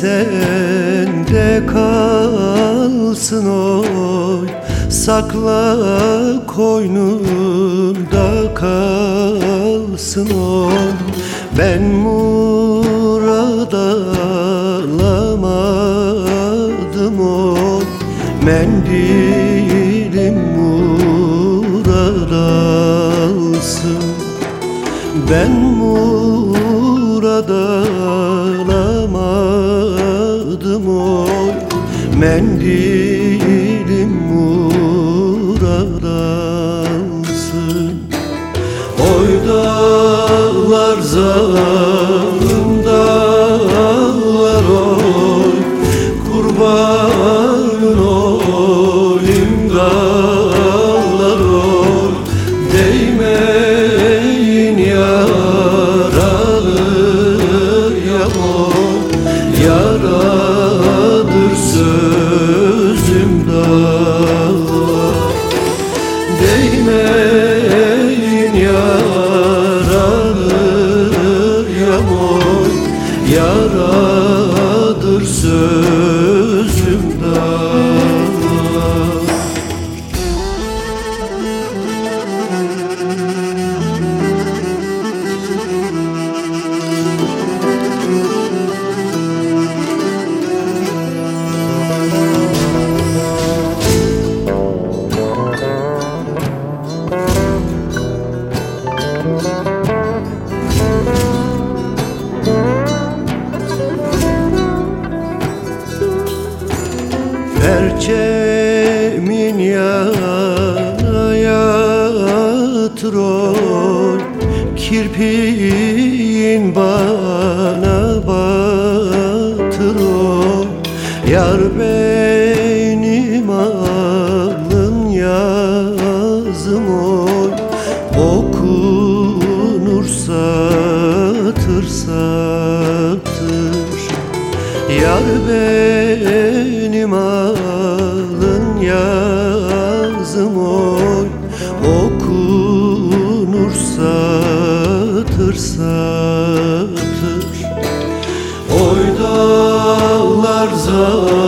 sende kalsın oy, sakla koynunda kalsın oy. Ben murad alamadım oy, mendilim murad alsın. Ben murad alamadım oy, mendilim murad alsın. Oy dağlar zalim dağlar oy, kurbanın olayım dağlar oy. Değmeyin yaralıya oy, yaradır sözüm dağlar. Değmeyin yaralıya oy, yaradır sözüm dağlar. Perçemin yana yatır oy, kirpiğin bana batır oy. Yar benim alın yazım oy, okunur satır satır. Yar benim alın yazım oy, okunur satır satır. Oy dağlar zalim